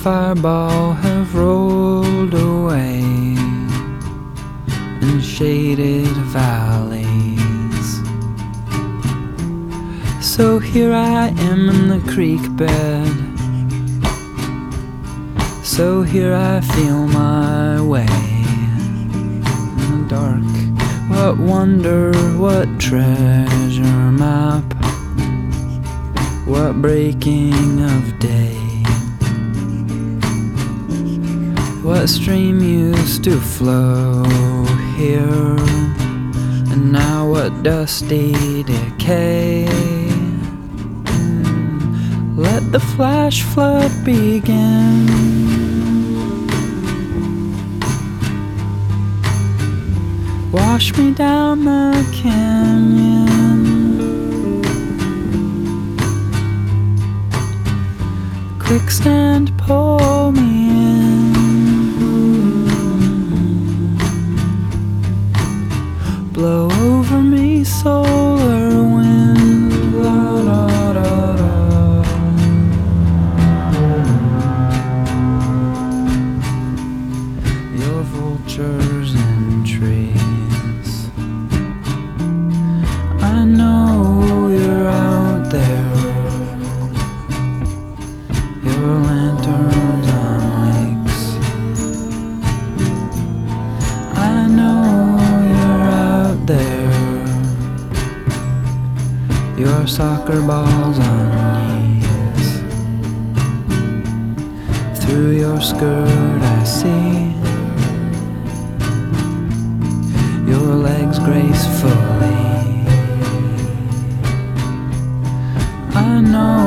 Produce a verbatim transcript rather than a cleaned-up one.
fireball have rolled away in shaded valleys. So here I am in the creek bed, so here I feel my way in the dark. What wonder, what treasure map, what breaking of day, what stream used to flow here, and now what dusty decay. Mm, let the flash flood begin. Wash me down the canyon. Quicksand, pull me in. Blow over me, solar wind. La, da, da, da. Your vultures and trees, I know you're out there. Your lanterns on lakes, I know you're out there. Your soccer balls on knees, through your skirt I see your legs gracefully. I know